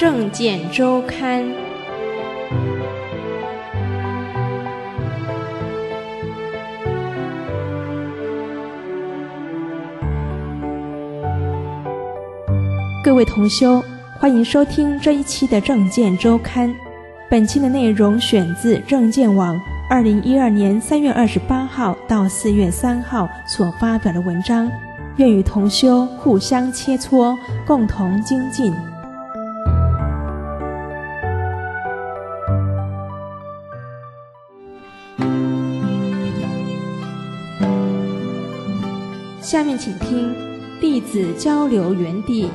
证件周刊》。各位同修，欢迎收听这一期的证件周刊。本期的内容选自证件网2012年3月28号到4月3号所发表的文章，愿与同修互相切磋，共同精进。下面请听弟子交流园地。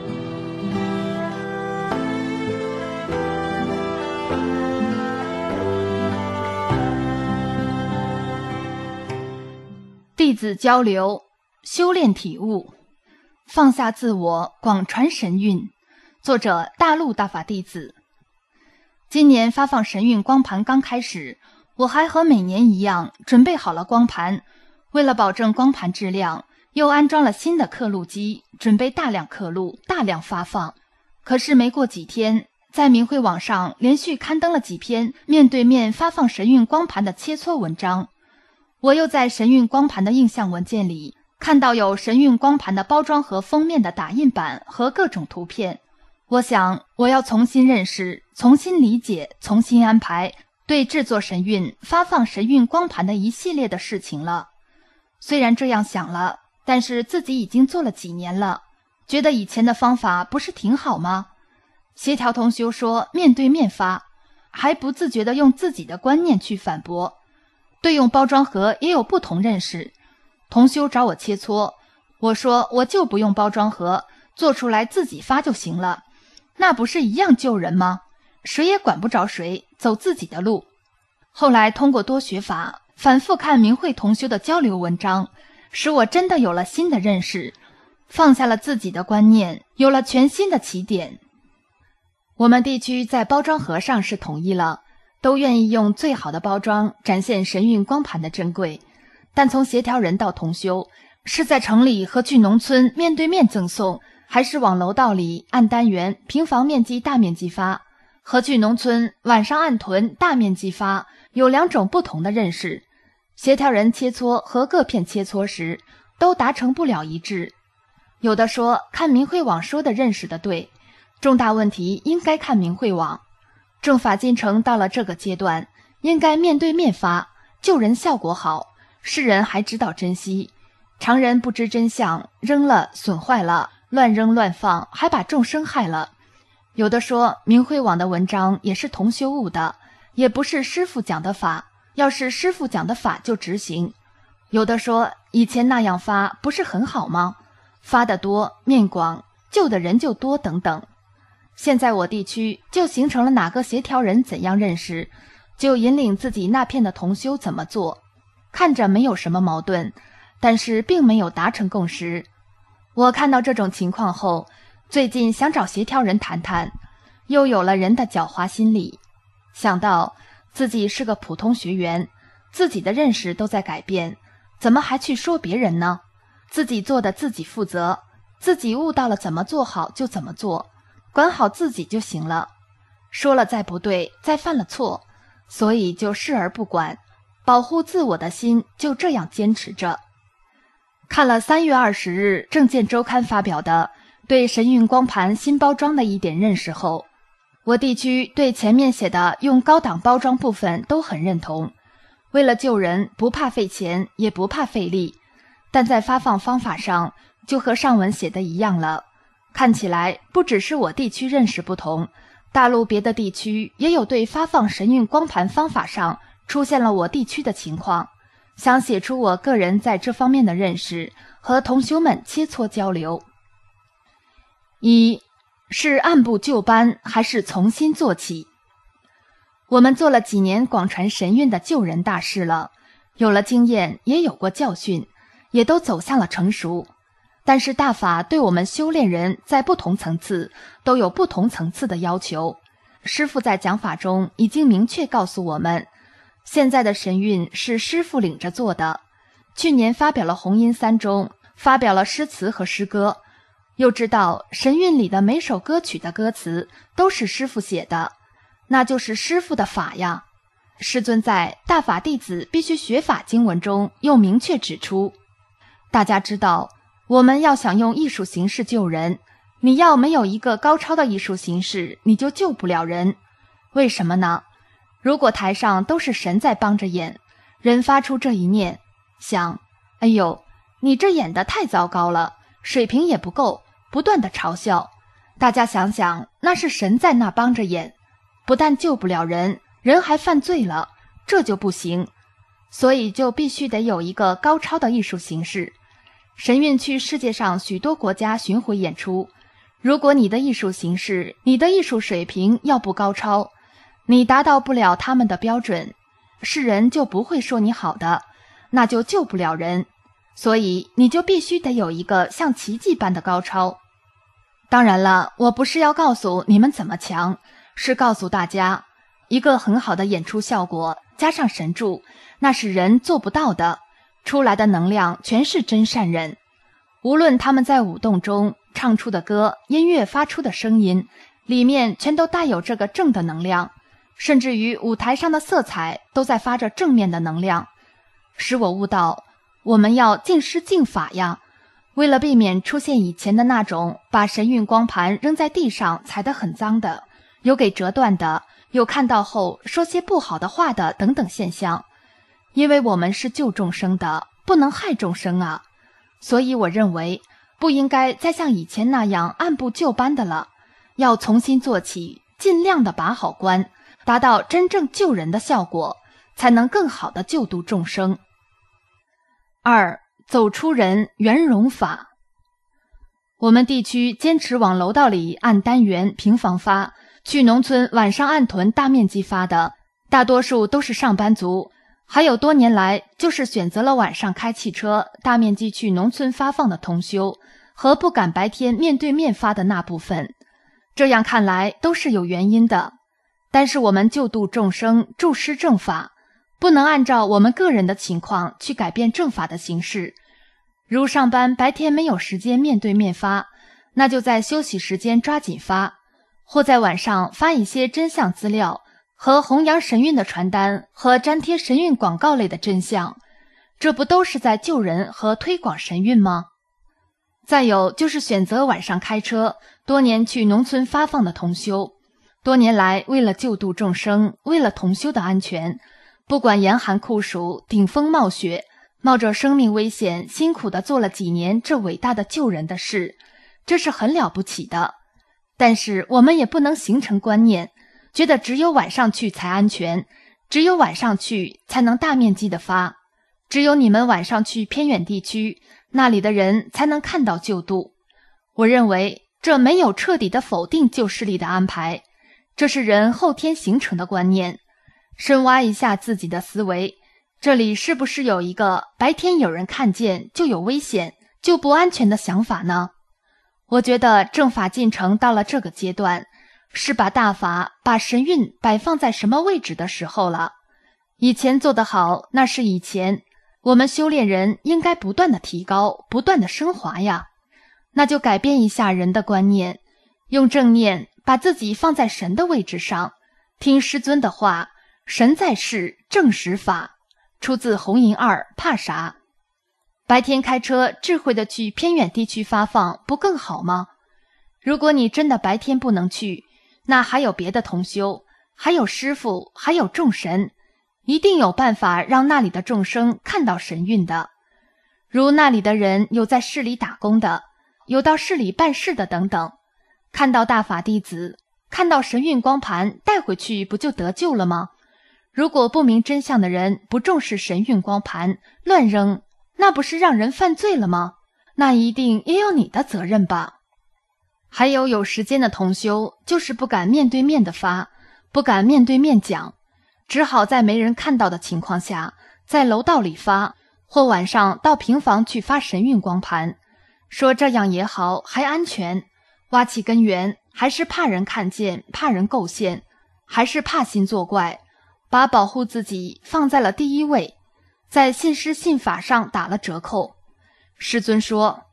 弟子交流，修炼体悟，放下自我，广传神韵。作者：大陆大法弟子。今年发放神韵光盘刚开始，我还和每年一样准备好了光盘，为了保证光盘质量，又安装了新的刻录机，准备大量刻录，大量发放。可是没过几天，在明慧网上连续刊登了几篇面对面发放神韵光盘的切磋文章。我又在神韵光盘的印象文件里看到有神韵光盘的包装盒封面的打印版和各种图片。我想我要重新认识，重新理解，重新安排对制作神韵发放神韵光盘的一系列的事情了。虽然这样想了，但是自己已经做了几年了，觉得以前的方法不是挺好吗？协调同修说面对面发，还不自觉地用自己的观念去反驳。对用包装盒也有不同认识，同修找我切磋，我说我就不用包装盒，做出来自己发就行了，那不是一样救人吗？谁也管不着谁，走自己的路。后来通过多学法，反复看明慧同修的交流文章，使我真的有了新的认识，放下了自己的观念，有了全新的起点。我们地区在包装盒上是统一了，都愿意用最好的包装展现神韵光盘的珍贵，但从协调人到同修，是在城里和去农村面对面赠送，还是往楼道里按单元平房面积大面积发，和去农村晚上按屯大面积发，有两种不同的认识。协调人切磋和各片切磋时都达成不了一致，有的说看明慧网说的认识的对，重大问题应该看明慧网。正法进程到了这个阶段，应该面对面发，救人效果好，世人还知道珍惜，常人不知真相，扔了损坏了，乱扔乱放，还把众生害了。有的说明慧网的文章也是同修悟的，也不是师父讲的法，要是师父讲的法就执行。有的说以前那样发不是很好吗？发得多，面广，救的人就多等等。现在我地区就形成了哪个协调人怎样认识，就引领自己那片的同修怎么做，看着没有什么矛盾，但是并没有达成共识。我看到这种情况后，最近想找协调人谈谈，又有了人的狡猾心理，想到自己是个普通学员，自己的认识都在改变，怎么还去说别人呢？自己做的自己负责，自己悟到了怎么做好就怎么做，管好自己就行了，说了再不对，再犯了错，所以就视而不管，保护自我的心就这样坚持着。看了3月20日证件周刊发表的对神韵光盘新包装的一点认识后，我地区对前面写的用高档包装部分都很认同，为了救人不怕费钱也不怕费力，但在发放方法上就和上文写的一样了。看起来不只是我地区认识不同，大陆别的地区也有对发放神韵光盘方法上出现了我地区的情况，想写出我个人在这方面的认识，和同修们切磋交流。一是按部就班还是从新做起？我们做了几年广传神韵的救人大事了，有了经验，也有过教训，也都走向了成熟。但是大法对我们修炼人在不同层次都有不同层次的要求。师父在讲法中已经明确告诉我们，现在的神韵是师父领着做的。去年发表了红音3中，发表了诗词和诗歌， 又知道神韵里的每首歌曲的歌词都是师父写的，那就是师父的法呀。师尊在《大法弟子必须学法》经文中又明确指出，大家知道，我们要想用艺术形式救人，你要没有一个高超的艺术形式，你就救不了人。为什么呢？如果台上都是神在帮着演，人发出这一念，想，哎呦，你这演得太糟糕了，水平也不够，不断的嘲笑。大家想想，那是神在那帮着演，不但救不了人，人还犯罪了，这就不行。所以就必须得有一个高超的艺术形式。神韵去世界上许多国家巡回演出，如果你的艺术形式，你的艺术水平要不高超，你达到不了他们的标准，世人就不会说你好的，那就救不了人。所以你就必须得有一个像奇迹般的高超。当然了，我不是要告诉你们怎么强，是告诉大家，一个很好的演出效果加上神助，那是人做不到的，出来的能量全是真善人。无论他们在舞动中唱出的歌，音乐发出的声音，里面全都带有这个正的能量，甚至于舞台上的色彩都在发着正面的能量，使我悟到我们要敬师敬法呀。为了避免出现以前的那种把神韵光盘扔在地上踩得很脏的，有给折断的，有看到后说些不好的话的等等现象，因为我们是救众生的，不能害众生啊。所以我认为不应该再像以前那样按部就班的了，要重新做起，尽量的把好关，达到真正救人的效果，才能更好的救度众生。2. 走出人圆融法。我们地区坚持往楼道里按单元平房发，去农村晚上按屯大面积发的，大多数都是上班族，还有多年来就是选择了晚上开汽车大面积去农村发放的同修，和不敢白天面对面发的那部分。这样看来都是有原因的，但是我们救度众生，助施正法，不能按照我们个人的情况去改变正法的形式。如上班白天没有时间面对面发，那就在休息时间抓紧发，或在晚上发一些真相资料和弘扬神韵的传单和粘贴神韵广告类的真相，这不都是在救人和推广神韵吗？再有就是选择晚上开车，多年去农村发放的同修，多年来为了救度众生，为了同修的安全，不管严寒酷暑，顶风冒雪，冒着生命危险，辛苦地做了几年这伟大的救人的事，这是很了不起的。但是我们也不能形成观念，觉得只有晚上去才安全，只有晚上去才能大面积的发，只有你们晚上去偏远地区，那里的人才能看到救度。我认为这没有彻底的否定救世力的安排，这是人后天形成的观念。深挖一下自己的思维，这里是不是有一个白天有人看见就有危险，就不安全的想法呢？我觉得正法进程到了这个阶段，是把大法把神韵摆放在什么位置的时候了。以前做得好，那是以前，我们修炼人应该不断的提高，不断的升华呀。那就改变一下人的观念，用正念把自己放在神的位置上，听师尊的话，神在世，正实法，出自红银2，怕啥？白天开车智慧的去偏远地区发放，不更好吗？如果你真的白天不能去，那还有别的同修，还有师父，还有众神，一定有办法让那里的众生看到神韵的。如那里的人有在市里打工的，有到市里办事的等等，看到大法弟子，看到神韵光盘带回去，不就得救了吗？如果不明真相的人不重视神韵光盘，乱扔，那不是让人犯罪了吗？那一定也有你的责任吧。还有时间的同修，就是不敢面对面的发，不敢面对面讲，只好在没人看到的情况下，在楼道里发，或晚上到平房去发神韵光盘，说这样也好，还安全。挖起根源，还是怕人看见，怕人构陷，还是怕心作怪，把保护自己放在了第一位，在信师信法上打了折扣。师尊说，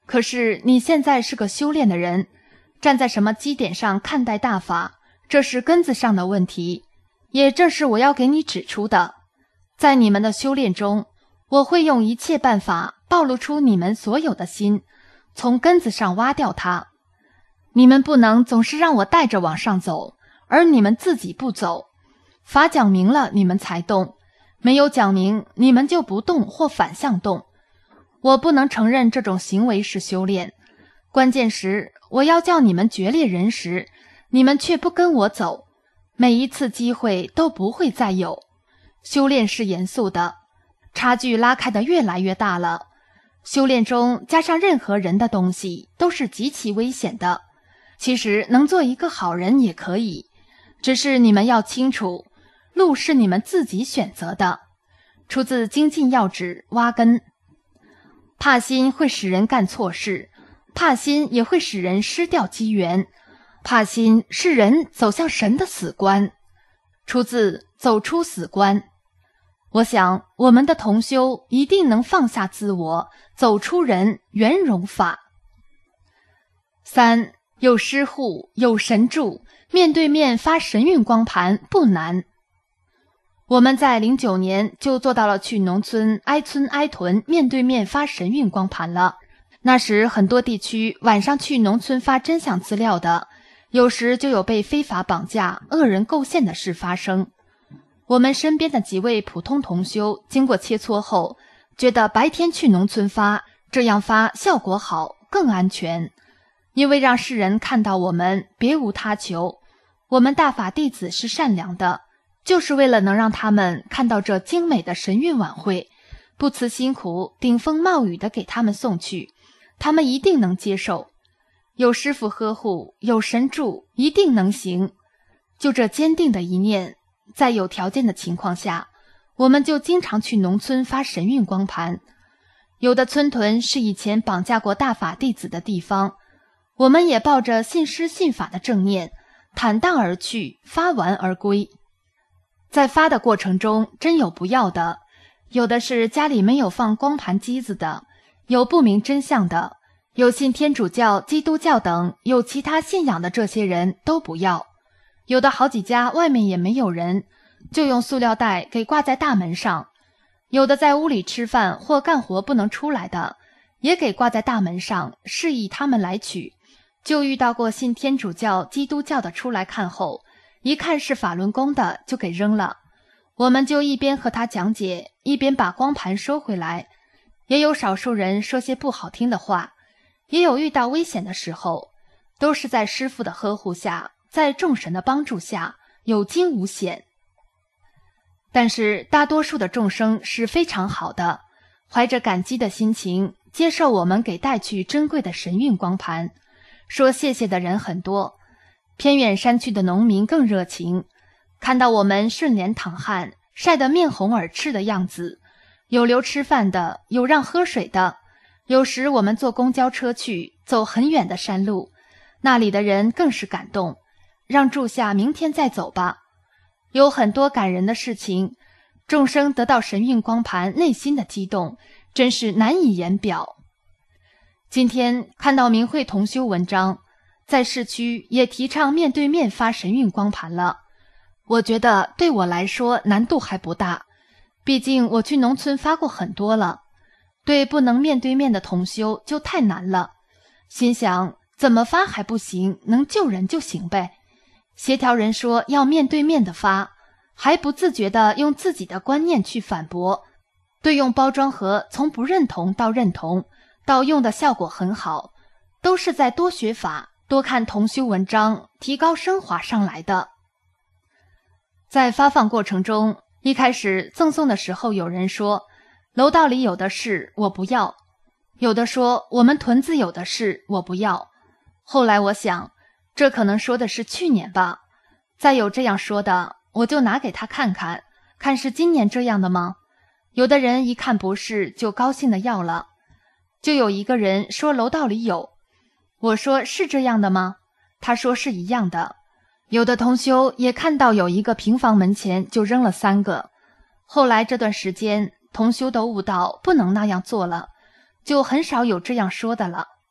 可是你现在是个修炼的人，站在什么基点上看待大法，这是根子上的问题，也正是我要给你指出的。在你们的修炼中，我会用一切办法暴露出你们所有的心，从根子上挖掉它。你们不能总是让我带着往上走，而你们自己不走。法讲明了，你们才动；没有讲明，你们就不动或反向动。我不能承认这种行为是修炼。关键时，我要叫你们决裂人时，你们却不跟我走，每一次机会都不会再有。修炼是严肃的，差距拉开得越来越大了。修炼中加上任何人的东西都是极其危险的。其实能做一个好人也可以，只是你们要清楚，路是你们自己选择的。出自《精进要旨》挖根。怕心会使人干错事，怕心也会使人失掉机缘。怕心是人走向神的死关。出自《走出死关》。我想我们的同修一定能放下自我，走出人，圆融法。3. 有师护，有神助，面对面发神韵光盘不难。我们在09年就做到了去农村挨村挨屯面对面发神韵光盘了。那时很多地区晚上去农村发真相资料的，有时就有被非法绑架、恶人构陷的事发生。我们身边的几位普通同修经过切磋后，觉得白天去农村发，这样发效果好，更安全。因为让世人看到我们别无他求，我们大法弟子是善良的，就是为了能让他们看到这精美的神韵晚会，不辞辛苦顶风冒雨的给他们送去，他们一定能接受。有师父呵护，有神助，一定能行。就这坚定的一念，在有条件的情况下，我们就经常去农村发神韵光盘。有的村屯是以前绑架过大法弟子的地方，我们也抱着信师信法的正念，坦荡而去，发完而归。在发的过程中，真有不要的，有的是家里没有放光盘机子的，有不明真相的，有信天主教、基督教等有其他信仰的，这些人都不要。有的好几家外面也没有人，就用塑料袋给挂在大门上。有的在屋里吃饭或干活不能出来的，也给挂在大门上，示意他们来取。就遇到过信天主教、基督教的出来看后，一看是法轮功的，就给扔了。我们就一边和他讲解，一边把光盘收回来。也有少数人说些不好听的话，也有遇到危险的时候，都是在师父的呵护下，在众神的帮助下，有惊无险。但是大多数的众生是非常好的，怀着感激的心情，接受我们给带去珍贵的神韵光盘。说谢谢的人很多，偏远山区的农民更热情，看到我们顺脸淌汗，晒得面红耳赤的样子，有留吃饭的，有让喝水的。有时我们坐公交车去，走很远的山路，那里的人更是感动，让住下，明天再走吧。有很多感人的事情，众生得到神韵光盘，内心的激动真是难以言表。今天看到明慧同修文章，在市区也提倡面对面发神韵光盘了。我觉得对我来说难度还不大，毕竟我去农村发过很多了。对不能面对面的同修就太难了，心想怎么发还不行，能救人就行呗。协调人说要面对面的发，还不自觉地用自己的观念去反驳。对用包装盒从不认同到认同，到用的效果很好，都是在多学法、多看同修文章，提高升华上来的。在发放过程中，一开始赠送的时候，有人说楼道里有的是，我不要；有的说我们屯子有的是，我不要。后来我想，这可能说的是去年吧，再有这样说的，我就拿给他看看，看是今年这样的吗？有的人一看不是，就高兴的要了。就有一个人说楼道里有，我说是这样的吗？他说是一样的。有的同修也看到有一个平房门前就扔了3个，后来这段时间同修都悟到不能那样做了，就很少有这样说的了。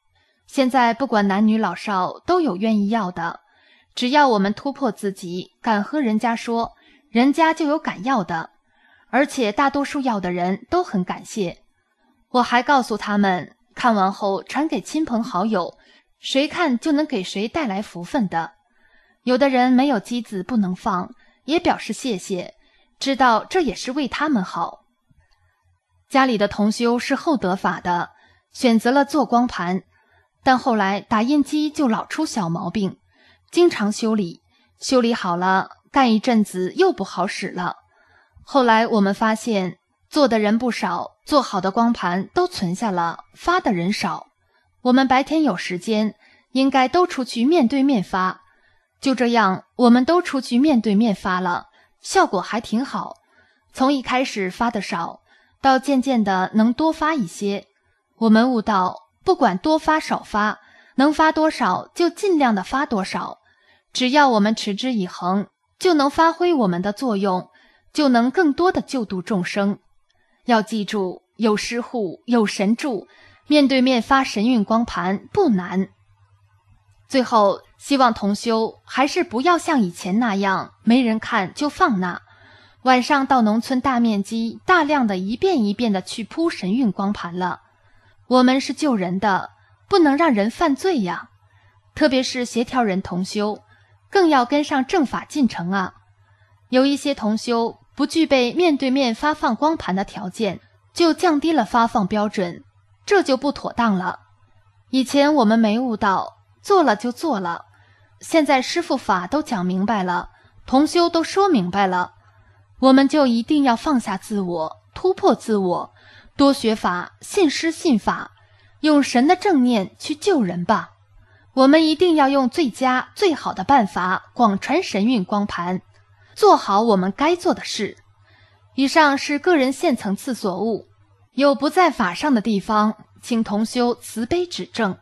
现在不管男女老少都有愿意要的，只要我们突破自己，敢和人家说，人家就有敢要的，而且大多数要的人都很感谢。我还告诉他们，看完后传给亲朋好友，谁看就能给谁带来福分的。有的人没有机子不能放，也表示谢谢，知道这也是为他们好。家里的同修是后得法的，选择了做光盘，但后来打印机就老出小毛病，经常修理，修理好了，干一阵子又不好使了。后来我们发现，做的人不少，做好的光盘都存下了，发的人少。我们白天有时间，应该都出去面对面发。就这样，我们都出去面对面发了，效果还挺好。从一开始发的少，到渐渐的能多发一些。我们悟到，不管多发少发，能发多少就尽量的发多少。只要我们持之以恒，就能发挥我们的作用，就能更多的救度众生。要记住，有师护，有神助，面对面发神韵光盘不难。最后，希望同修还是不要像以前那样，没人看就放那。晚上到农村大面积、大量的一遍一遍的去铺神韵光盘了。我们是救人的，不能让人犯罪呀。特别是协调人同修，更要跟上正法进程啊。有一些同修不具备面对面发放光盘的条件，就降低了发放标准，这就不妥当了。以前我们没悟到，做了就做了，现在师父法都讲明白了，同修都说明白了，我们就一定要放下自我，突破自我，多学法，信师信法，用神的正念去救人吧。我们一定要用最佳最好的办法广传神韵光盘，做好我们该做的事。以上是个人现层次所悟，有不在法上的地方，请同修慈悲指正。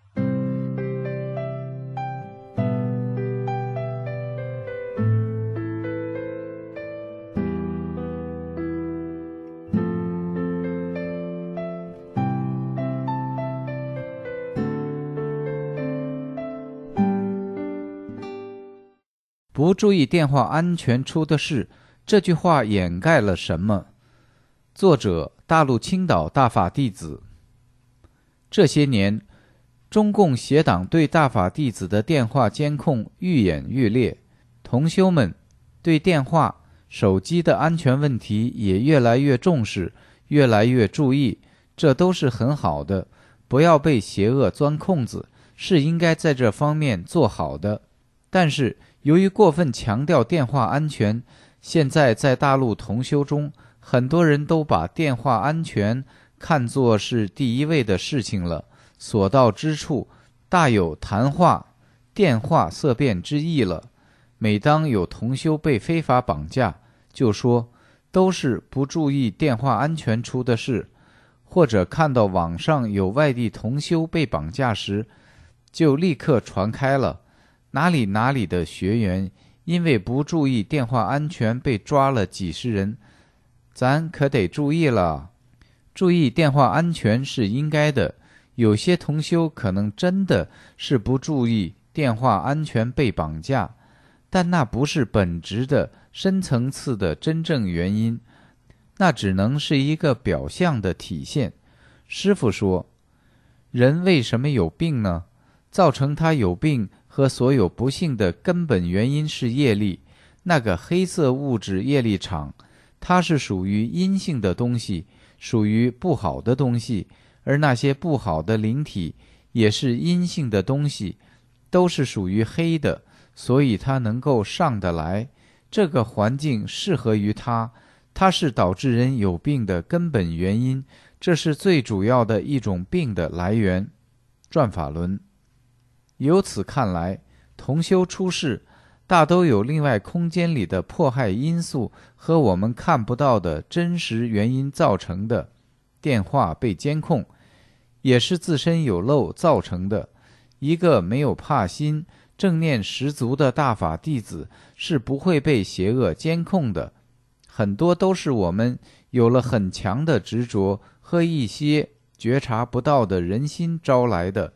不注意电话安全出的事，这句话掩盖了什么？作者：大陆青岛大法弟子。这些年，中共邪党对大法弟子的电话监控愈演愈烈，同修们对电话、手机的安全问题也越来越重视，越来越注意，这都是很好的，不要被邪恶钻空子，是应该在这方面做好的。但是由于过分强调电话安全，现在在大陆同修中，很多人都把电话安全看作是第一位的事情了，所到之处大有谈话、电话色变之意了。每当有同修被非法绑架，就说都是不注意电话安全出的事，或者看到网上有外地同修被绑架时，就立刻传开了。哪里的学员因为不注意电话安全被抓了几十人，咱可得注意了。注意电话安全是应该的，有些同修可能真的是不注意电话安全被绑架，但那不是本质的深层次的真正原因，那只能是一个表象的体现。师父说，人为什么有病呢？造成他有病和所有不幸的根本原因是业力，那个黑色物质业力场，它是属于阴性的东西，属于不好的东西，而那些不好的灵体也是阴性的东西，都是属于黑的，所以它能够上得来，这个环境适合于它，它是导致人有病的根本原因，这是最主要的一种病的来源。转法轮。由此看来，同修出世大都有另外空间里的迫害因素和我们看不到的真实原因造成的。电话被监控也是自身有漏造成的。一个没有怕心、正念十足的大法弟子是不会被邪恶监控的，很多都是我们有了很强的执着和一些觉察不到的人心招来的。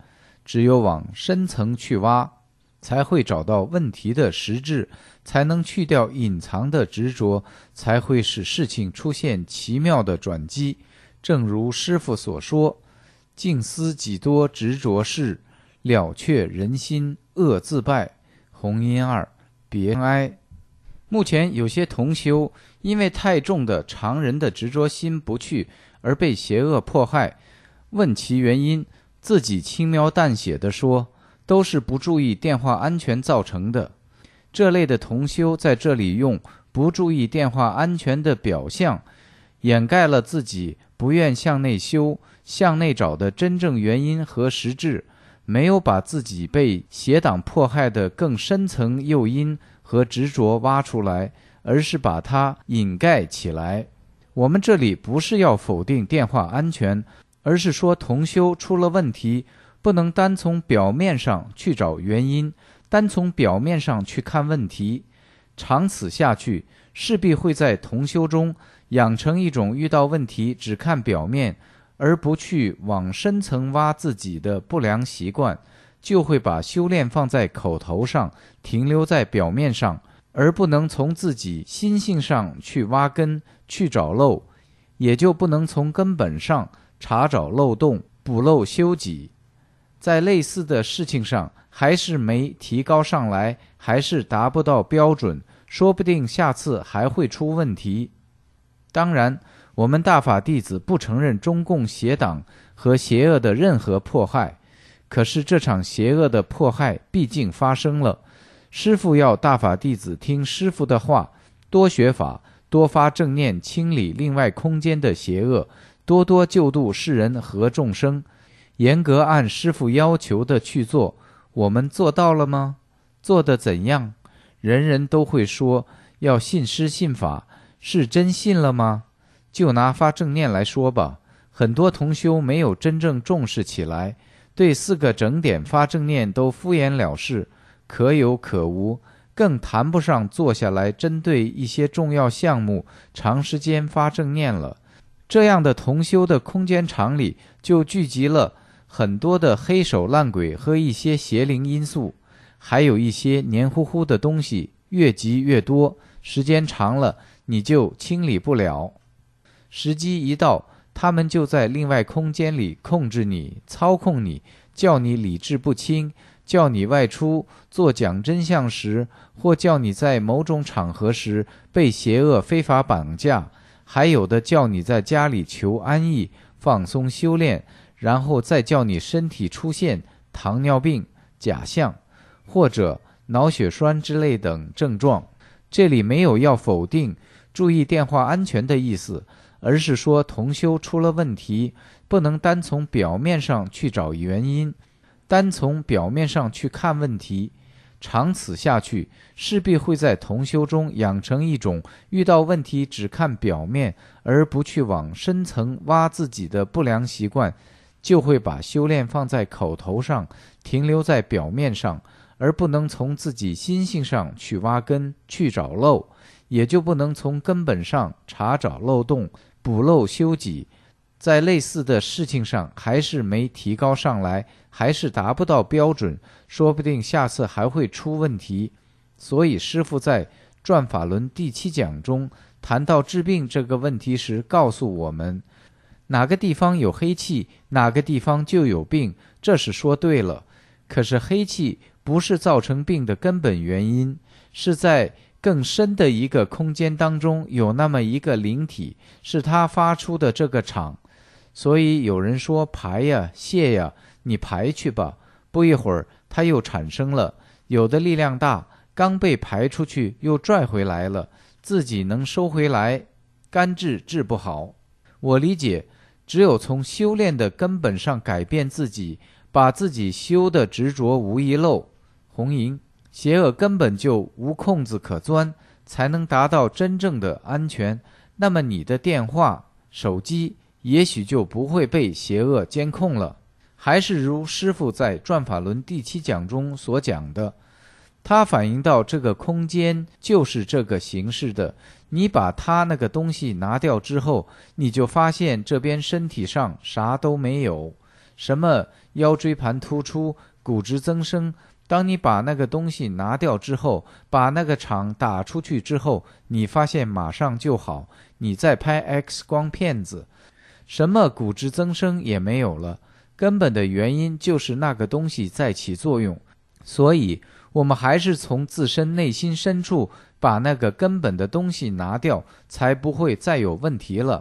只有往深层去挖，才会找到问题的实质，才能去掉隐藏的执着，才会使事情出现奇妙的转机。正如师父所说，静思几多执着事，了却人心恶自败。弘音2，别哀。目前有些同修因为太重的常人的执着心不去，而被邪恶迫害。问其原因，自己轻描淡写地说，都是不注意电话安全造成的。这类的同修在这里用不注意电话安全的表象，掩盖了自己不愿向内修、向内找的真正原因和实质，没有把自己被邪党迫害的更深层诱因和执着挖出来，而是把它掩盖起来。我们这里不是要否定电话安全，而是说同修出了问题，不能单从表面上去找原因，单从表面上去看问题。长此下去，势必会在同修中养成一种遇到问题只看表面，而不去往深层挖自己的不良习惯，就会把修炼放在口头上，停留在表面上，而不能从自己心性上去挖根，去找漏，也就不能从根本上查找漏洞，补漏修己。在类似的事情上还是没提高上来，还是达不到标准，说不定下次还会出问题。当然，我们大法弟子不承认中共邪党和邪恶的任何迫害，可是这场邪恶的迫害毕竟发生了。师父要大法弟子听师父的话，多学法，多发正念，清理另外空间的邪恶，多多救度世人和众生，严格按师父要求的去做。我们做到了吗？做得怎样？人人都会说要信师信法，是真信了吗？就拿发正念来说吧，很多同修没有真正重视起来，对4个整点发正念都敷衍了事，可有可无，更谈不上坐下来针对一些重要项目长时间发正念了。这样的同修的空间场里就聚集了很多的黑手烂鬼和一些邪灵因素，还有一些黏糊糊的东西，越积越多，时间长了你就清理不了。时机一到，他们就在另外空间里控制你，操控你，叫你理智不清，叫你外出做讲真相时，或叫你在某种场合时被邪恶非法绑架，还有的叫你在家里求安逸放松修炼，然后再叫你身体出现糖尿病、假象或者脑血栓之类等症状。这里没有要否定注意电话安全的意思，而是说同修出了问题，不能单从表面上去找原因，单从表面上去看问题。长此下去，势必会在同修中养成一种遇到问题只看表面，而不去往深层挖自己的不良习惯，就会把修炼放在口头上，停留在表面上，而不能从自己心性上去挖根，去找漏，也就不能从根本上查找漏洞，补漏修己。在类似的事情上还是没提高上来，还是达不到标准，说不定下次还会出问题。所以师父在转法轮第7讲中谈到治病这个问题时告诉我们，哪个地方有黑气，哪个地方就有病，这是说对了。可是黑气不是造成病的根本原因，是在更深的一个空间当中有那么一个灵体，是它发出的这个场。所以有人说排呀泄呀，你排去吧，不一会儿它又产生了，有的力量大，刚被排出去又拽回来了，自己能收回来，肝治治不好。我理解，只有从修炼的根本上改变自己，把自己修的执着无遗漏，红银邪恶根本就无空子可钻，才能达到真正的安全。那么你的电话、手机也许就不会被邪恶监控了。还是如师父在转法轮第7讲中所讲的，它反映到这个空间就是这个形式的，你把它那个东西拿掉之后，你就发现这边身体上啥都没有， 什么腰椎盘突出、骨质增生。当你把那个东西拿掉之后，把那个场打出去之后，你发现马上就好，你再拍 X 光片子，什么骨质增生也没有了。根本的原因就是那个东西在起作用，所以我们还是从自身内心深处把那个根本的东西拿掉，才不会再有问题了。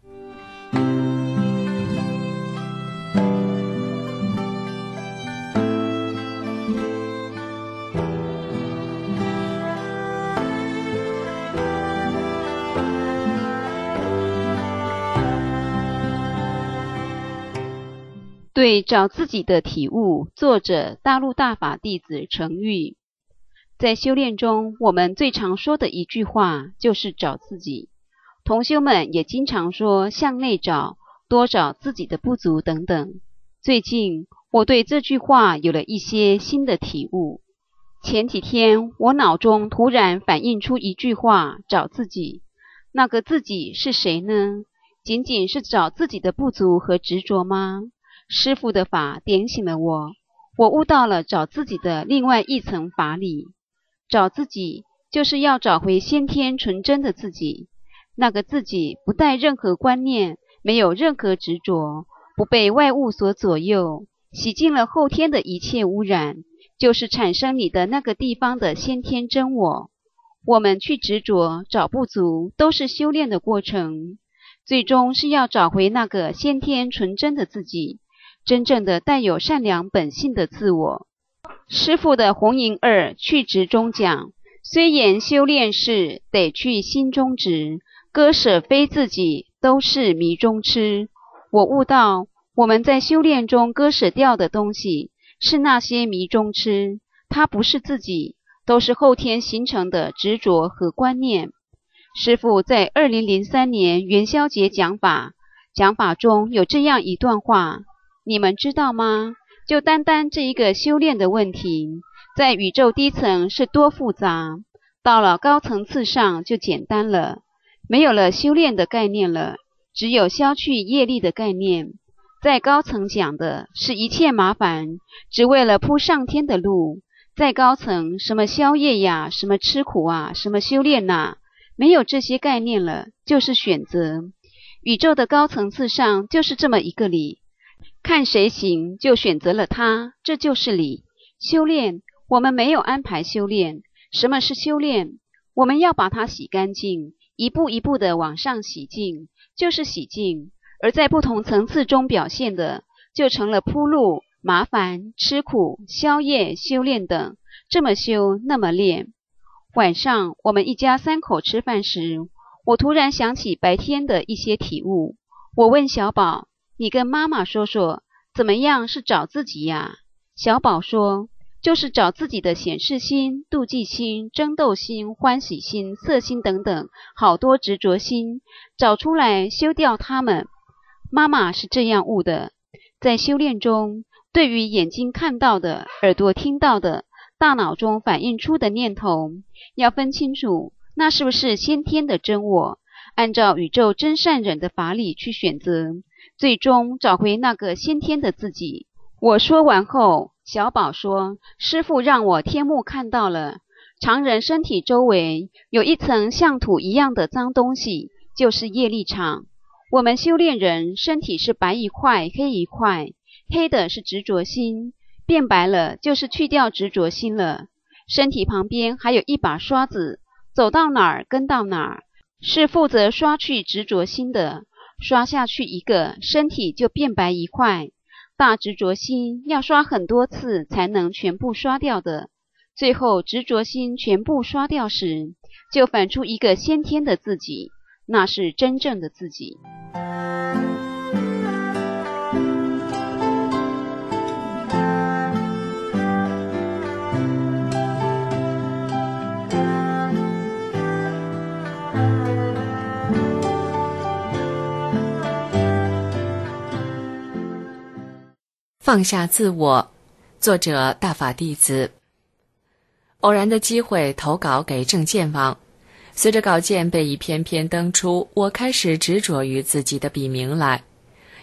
对找自己的体悟，作者大陆大法弟子程昱。在修炼中，我们最常说的一句话就是找自己。同修们也经常说向内找，多找自己的不足等等。最近我对这句话有了一些新的体悟。前几天我脑中突然反映出一句话，找自己。那个自己是谁呢？仅仅是找自己的不足和执着吗？师父的法点醒了我悟到了找自己的另外一层法理。找自己就是要找回先天纯真的自己，那个自己不带任何观念，没有任何执着，不被外物所左右，洗净了后天的一切污染，就是产生你的那个地方的先天真我。我们去执着找不足，都是修炼的过程，最终是要找回那个先天纯真的自己，真正的带有善良本性的自我。师父的红银二去执中讲，虽言修炼是得去心中执，割舍非自己，都是迷中痴。我悟到我们在修炼中割舍掉的东西是那些迷中痴，它不是自己，都是后天形成的执着和观念。师父在2003年元宵节讲法中有这样一段话，你们知道吗？就单单这一个修炼的问题，在宇宙低层是多复杂，到了高层次上就简单了，没有了修炼的概念了，只有消去业力的概念。在高层讲的是一切麻烦，只为了铺上天的路。在高层什么消业呀，什么吃苦啊，什么修炼啊，没有这些概念了，就是选择。宇宙的高层次上就是这么一个理，看谁行就选择了他，这就是理。修炼，我们没有安排修炼。什么是修炼？我们要把它洗干净，一步一步的往上洗净，就是洗净。而在不同层次中表现的，就成了铺路、麻烦、吃苦、消业、修炼等，这么修，那么练。晚上我们一家三口吃饭时，我突然想起白天的一些体悟。我问小宝，你跟妈妈说说，怎么样是找自己呀？小宝说，就是找自己的显示心、妒忌心、争斗心、欢喜心、色心等等，好多执着心，找出来修掉它们。妈妈是这样悟的，在修炼中，对于眼睛看到的、耳朵听到的、大脑中反映出的念头，要分清楚，那是不是先天的真我，按照宇宙真善忍的法理去选择，最终找回那个先天的自己。我说完后，小宝说，师父让我天目看到了，常人身体周围有一层像土一样的脏东西，就是业力场。我们修炼人身体是白一块黑一块，黑的是执着心，变白了就是去掉执着心了。身体旁边还有一把刷子，走到哪儿跟到哪儿，是负责刷去执着心的。刷下去一个，身体就变白一块。大执着心要刷很多次才能全部刷掉的，最后执着心全部刷掉时，就反出一个先天的自己，那是真正的自己。 放下自我，作者大法弟子。偶然的机会投稿给证件网，随着稿件被一篇篇登出，我开始执着于自己的笔名来。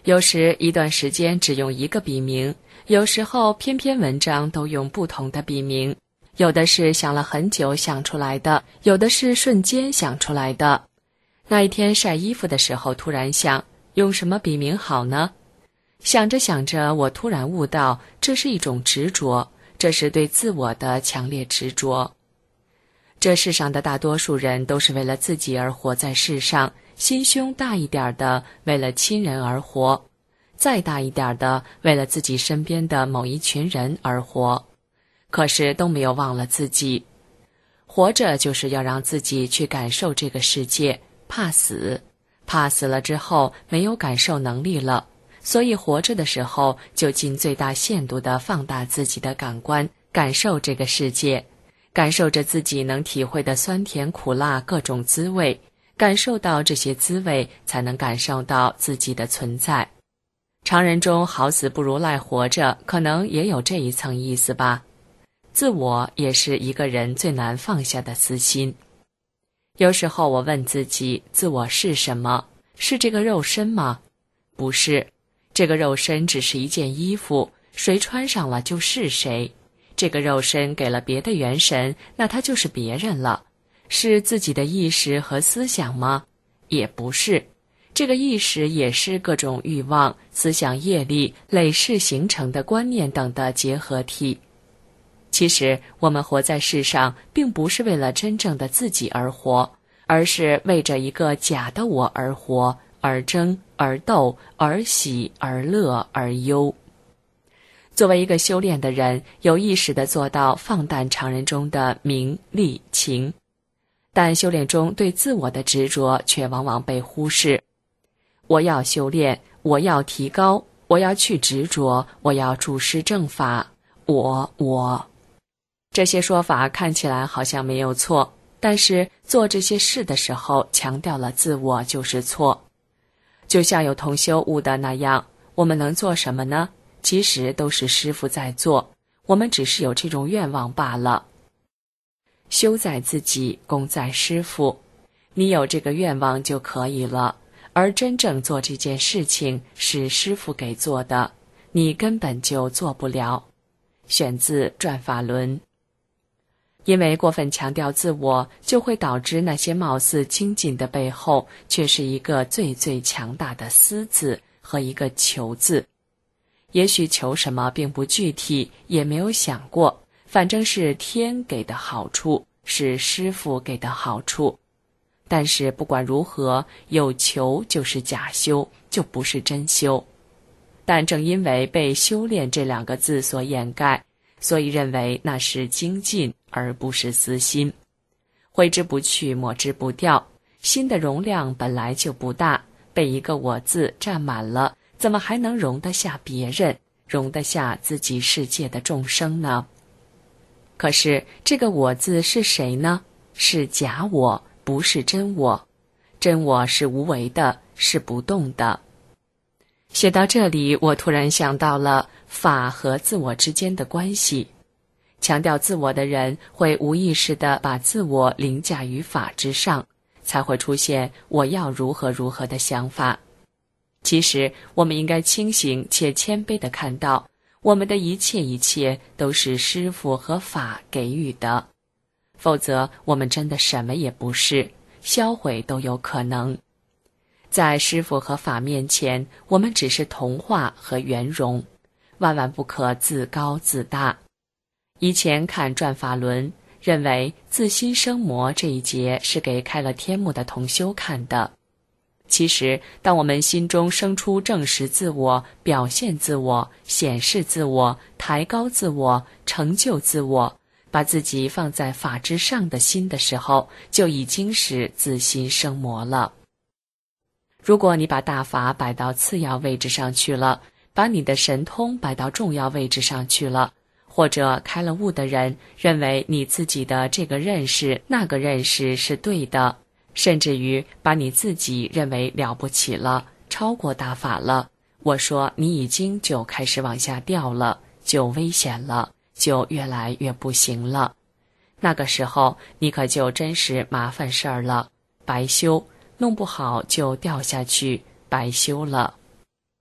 有时一段时间只用一个笔名，有时候篇篇文章都用不同的笔名，有的是想了很久想出来的，有的是瞬间想出来的。那一天晒衣服的时候，突然想，用什么笔名好呢？想着想着，我突然悟到，这是一种执着，这是对自我的强烈执着。这世上的大多数人都是为了自己而活在世上，心胸大一点的为了亲人而活，再大一点的为了自己身边的某一群人而活，可是都没有忘了自己。活着就是要让自己去感受这个世界，怕死，怕死了之后没有感受能力了，所以活着的时候就尽最大限度地放大自己的感官，感受这个世界，感受着自己能体会的酸甜苦辣各种滋味，感受到这些滋味，才能感受到自己的存在。常人中好死不如赖活着，可能也有这一层意思吧。自我也是一个人最难放下的私心。有时候我问自己，自我是什么？是这个肉身吗？不是，这个肉身只是一件衣服，谁穿上了就是谁。这个肉身给了别的元神，那它就是别人了。是自己的意识和思想吗？也不是。这个意识也是各种欲望、思想业力、累世形成的观念等的结合体。其实我们活在世上，并不是为了真正的自己而活，而是为着一个假的我而活，而争，而斗，而喜，而乐，而忧。作为一个修炼的人，有意识地做到放淡常人中的名利情，但修炼中对自我的执着却往往被忽视。我要修炼，我要提高，我要去执着，我要注释正法，我。这些说法看起来好像没有错，但是做这些事的时候强调了自我就是错。就像有同修悟的那样，我们能做什么呢？其实都是师父在做，我们只是有这种愿望罢了。修在自己，功在师父，你有这个愿望就可以了，而真正做这件事情是师父给做的，你根本就做不了。选自《转法轮》。因为过分强调自我，就会导致那些貌似精进的背后，却是一个最最强大的私字和一个求字。也许求什么并不具体，也没有想过，反正是天给的好处，是师父给的好处。但是不管如何，有求就是假修，就不是真修。但正因为被修炼这两个字所掩盖，所以认为那是精进，而不是私心。挥之不去，抹之不掉，心的容量本来就不大，被一个我字占满了，怎么还能容得下别人，容得下自己世界的众生呢？可是这个我字是谁呢？是假我，不是真我。真我是无为的，是不动的。写到这里，我突然想到了法和自我之间的关系。强调自我的人会无意识地把自我凌驾于法之上，才会出现我要如何如何的想法。其实我们应该清醒且谦卑地看到，我们的一切都是师父和法给予的，否则我们真的什么也不是，销毁都有可能。在师父和法面前，我们只是童话和圆融，万万不可自高自大。以前看《转法轮》，认为自心生魔这一节是给开了天目的同修看的。其实当我们心中生出证实自我、表现自我、显示自我、抬高自我、成就自我，把自己放在法之上的心的时候，就已经是自心生魔了。如果你把大法摆到次要位置上去了，把你的神通摆到重要位置上去了，或者开了悟的人认为你自己的这个认识那个认识是对的，甚至于把你自己认为了不起了，超过大法了，我说你已经就开始往下掉了，就危险了，就越来越不行了。那个时候你可就真是麻烦事儿了，白修，弄不好就掉下去，白修了。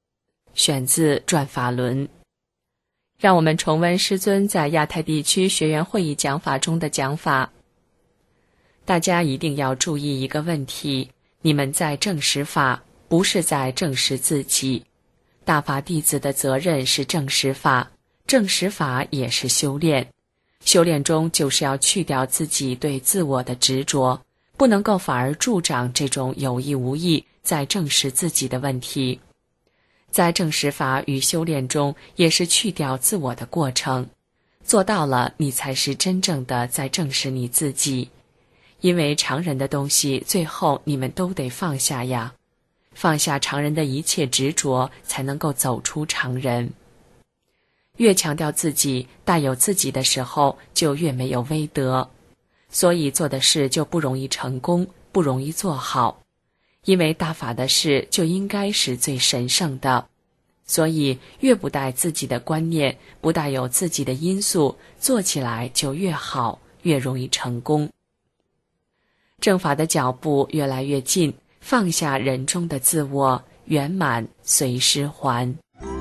选自《转法轮》。让我们重温师尊在亚太地区学员会议讲法中的讲法。大家一定要注意一个问题，你们在证实法，不是在证实自己。大法弟子的责任是证实法，证实法也是修炼。修炼中就是要去掉自己对自我的执着，不能够反而助长这种有意无意在证实自己的问题。在证实法与修炼中，也是去掉自我的过程。做到了，你才是真正的在证实你自己。因为常人的东西，最后你们都得放下呀。放下常人的一切执着，才能够走出常人。越强调自己，大有自己的时候，就越没有威德。所以做的事就不容易成功，不容易做好。因为大法的事就应该是最神圣的，所以越不带自己的观念，不带有自己的因素，做起来就越好，越容易成功。正法的脚步越来越近，放下人中的自我，圆满随师还。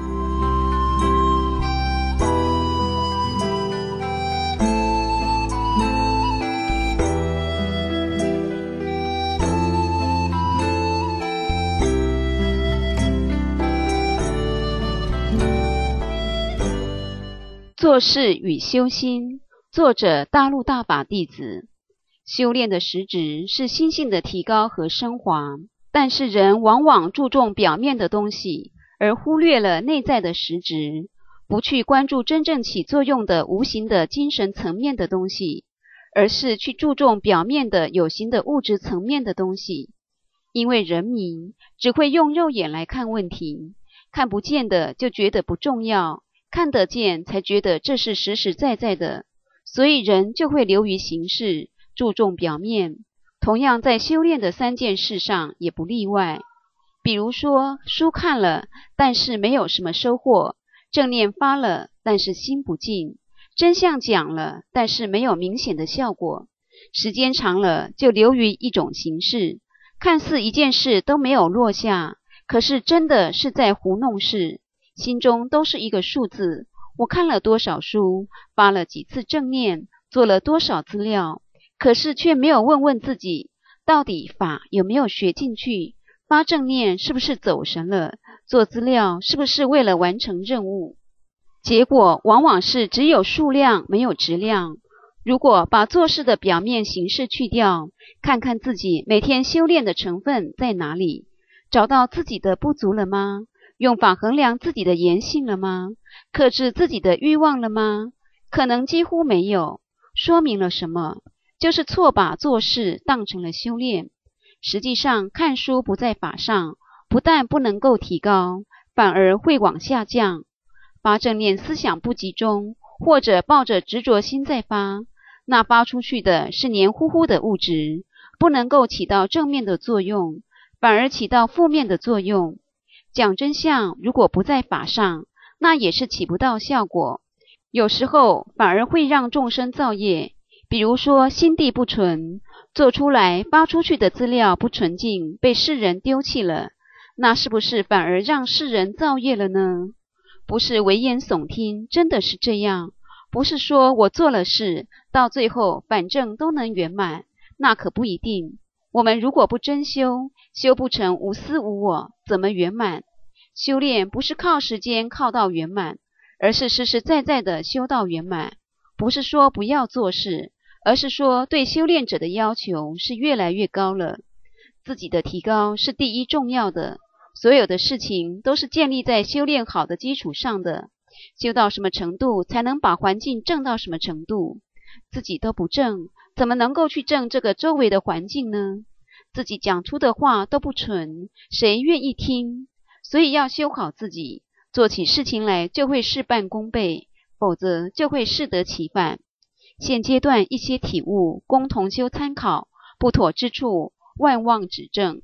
做事与修心，作者大陆大法弟子。修炼的实质是心性的提高和升华，但是人往往注重表面的东西，而忽略了内在的实质，不去关注真正起作用的无形的精神层面的东西，而是去注重表面的有形的物质层面的东西。因为人迷只会用肉眼来看问题，看不见的就觉得不重要，看得见才觉得这是实实在在的，所以人就会流于形式，注重表面。同样在修炼的3件事上也不例外。比如说，书看了，但是没有什么收获；正念发了，但是心不静；真相讲了，但是没有明显的效果。时间长了，就流于一种形式，看似一件事都没有落下，可是真的是在糊弄事。心中都是一个数字，我看了多少书，发了几次正念，做了多少资料，可是却没有问问自己，到底法有没有学进去，发正念是不是走神了，做资料是不是为了完成任务。结果往往是只有数量没有质量。如果把做事的表面形式去掉，看看自己每天修炼的成分在哪里，找到自己的不足了吗？用法衡量自己的言行了吗？克制自己的欲望了吗？可能几乎没有。说明了什么？就是错把做事当成了修炼。实际上看书不在法上，不但不能够提高，反而会往下降。发正念思想不集中，或者抱着执着心在发，那发出去的是黏糊糊的物质，不能够起到正面的作用，反而起到负面的作用。讲真相，如果不在法上，那也是起不到效果，有时候反而会让众生造业。比如说心地不纯，做出来发出去的资料不纯净，被世人丢弃了，那是不是反而让世人造业了呢？不是危言耸听，真的是这样。不是说我做了事，到最后反正都能圆满，那可不一定。我们如果不真修，修不成无私无我，怎么圆满？修炼不是靠时间靠到圆满，而是实实在在的修到圆满。不是说不要做事，而是说对修炼者的要求是越来越高了。自己的提高是第一重要的，所有的事情都是建立在修炼好的基础上的。修到什么程度，才能把环境正到什么程度？自己都不正，怎么能够去正这个周围的环境呢？自己讲出的话都不纯，谁愿意听？所以要修好自己，做起事情来就会事半功倍，否则就会适得其反。现阶段一些体悟，供同修参考，不妥之处，万望指正。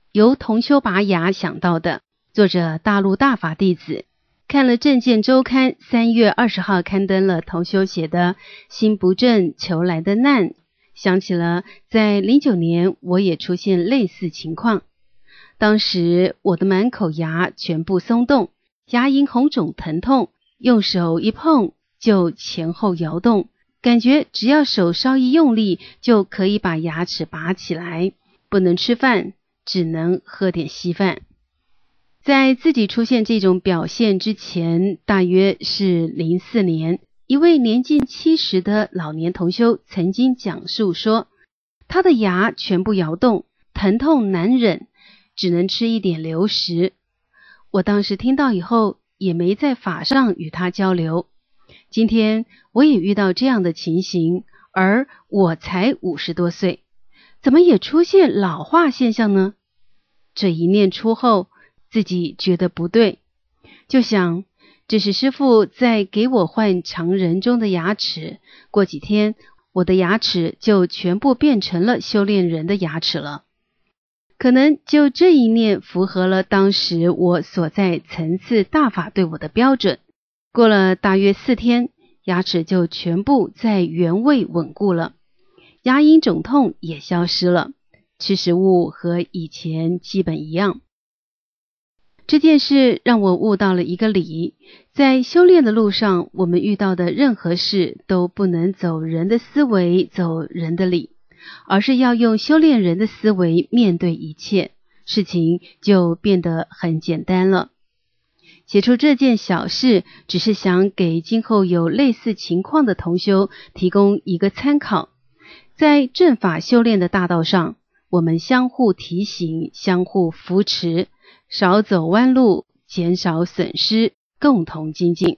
由同修拔牙想到的，作者大陆大法弟子。看了正见周刊3月20号刊登了同修写的心不正求来的难，想起了在09年我也出现类似情况。当时我的满口牙全部松动，牙龈红肿疼痛，用手一碰就前后摇动，感觉只要手稍一用力就可以把牙齿拔起来，不能吃饭，只能喝点稀饭。在自己出现这种表现之前，大约是04年，一位年近70的老年同修曾经讲述说，他的牙全部摇动，疼痛难忍，只能吃一点流食。我当时听到以后也没在法上与他交流。今天我也遇到这样的情形，而我才50多岁，怎么也出现老化现象呢？这一念出后，自己觉得不对，就想这是师父在给我换常人中的牙齿，过几天我的牙齿就全部变成了修炼人的牙齿了。可能就这一念符合了当时我所在层次大法对我的标准，过了大约4天，牙齿就全部在原位稳固了，牙龈肿痛也消失了，吃食物和以前基本一样。这件事让我悟到了一个理，在修炼的路上，我们遇到的任何事都不能走人的思维，走人的理，而是要用修炼人的思维面对一切，事情就变得很简单了。写出这件小事，只是想给今后有类似情况的同修提供一个参考。在正法修炼的大道上，我们相互提醒，相互扶持，少走弯路，减少损失，共同精进。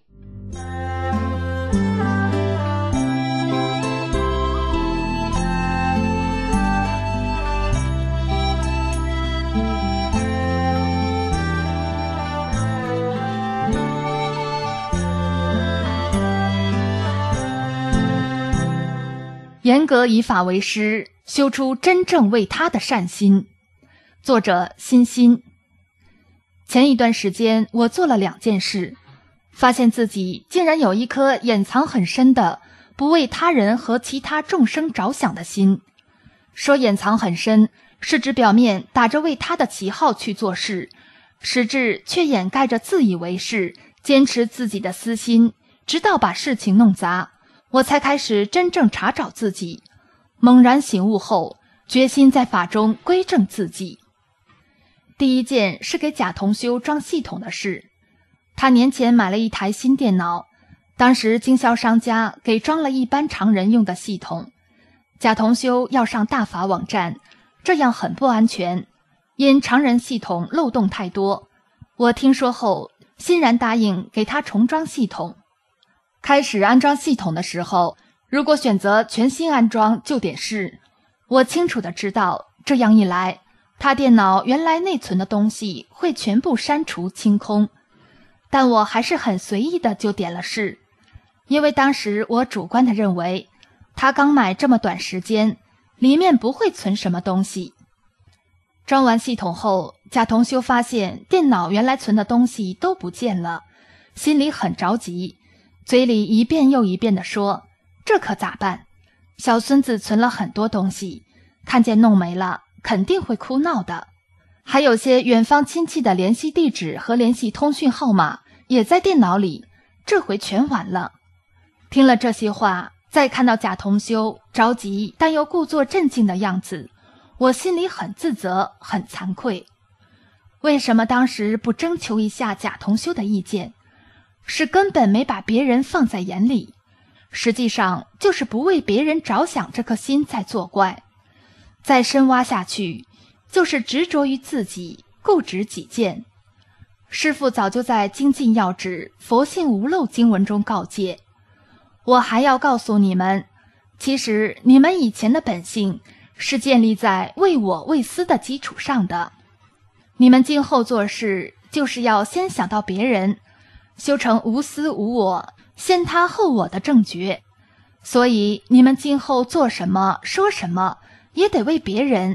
严格以法为师，修出真正为他的善心。作者欣欣。前一段时间我做了2件事，发现自己竟然有一颗掩藏很深的不为他人和其他众生着想的心。说掩藏很深，是指表面打着为他的旗号去做事，实质却掩盖着自以为是，坚持自己的私心，直到把事情弄砸，我才开始真正查找自己。猛然醒悟后，决心在法中归正自己。第一件是给贾同修装系统的事。他年前买了一台新电脑，当时经销商家给装了一般常人用的系统。贾同修要上大法网站，这样很不安全，因常人系统漏洞太多。我听说后，欣然答应给他重装系统。开始安装系统的时候，如果选择全新安装旧点事，我清楚地知道，这样一来，他电脑原来内存的东西会全部删除清空。但我还是很随意的就点了是，因为当时我主观地认为，他刚买这么短时间，里面不会存什么东西。装完系统后，贾同修发现电脑原来存的东西都不见了，心里很着急，嘴里一遍又一遍地说，这可咋办？小孙子存了很多东西，看见弄没了，肯定会哭闹的。还有些远方亲戚的联系地址和联系通讯号码也在电脑里，这回全完了。听了这些话，再看到贾同修着急但又故作镇静的样子，我心里很自责，很惭愧。为什么当时不征求一下贾同修的意见？是根本没把别人放在眼里，实际上就是不为别人着想这颗心在作怪。再深挖下去，就是执着于自己，固执己见。师父早就在精进要旨佛性无漏经文中告诫，我还要告诉你们，其实你们以前的本性是建立在为我为私的基础上的，你们今后做事就是要先想到别人，修成无私无我，先他后我的正觉。所以你们今后做什么说什么也得为别人，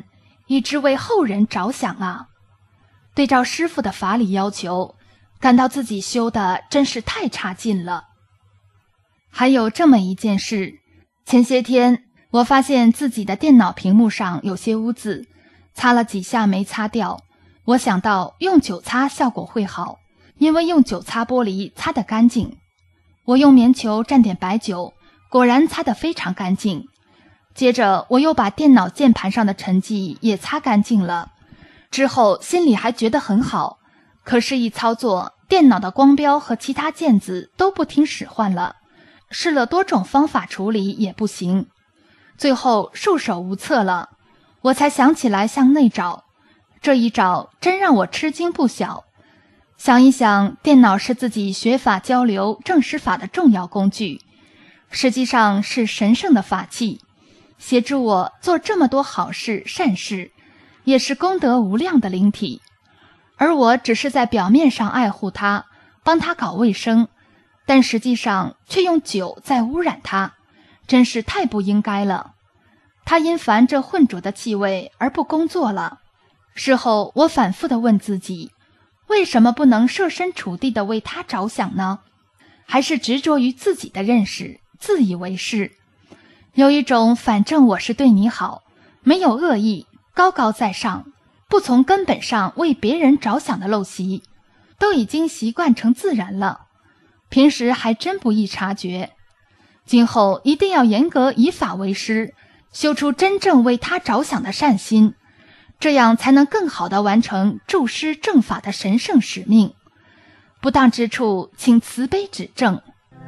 以致为后人着想啊。对照师父的法理要求，感到自己修的真是太差劲了。还有这么一件事，前些天我发现自己的电脑屏幕上有些污渍，擦了几下没擦掉，我想到用酒擦效果会好，因为用酒擦玻璃擦得干净。我用棉球蘸点白酒，果然擦得非常干净。接着我又把电脑键盘上的沉迹也擦干净了，之后心里还觉得很好，可是一操作，电脑的光标和其他键子都不听使唤了，试了多种方法处理也不行，最后束手无策了，我才想起来向内找。这一找真让我吃惊不小。想一想，电脑是自己学法交流证实法的重要工具，实际上是神圣的法器，协助我做这么多好事善事，也是功德无量的灵体。而我只是在表面上爱护它，帮它搞卫生，但实际上却用酒在污染它，真是太不应该了。它因烦这浑浊的气味而不工作了。事后我反复地问自己，为什么不能设身处地地为他着想呢？还是执着于自己的认识，自以为是，有一种反正我是对你好，没有恶意，高高在上，不从根本上为别人着想的陋习，都已经习惯成自然了，平时还真不易察觉。今后一定要严格以法为师，修出真正为他着想的善心，这样才能更好地完成助师正法的神圣使命。不当之处，请慈悲指正。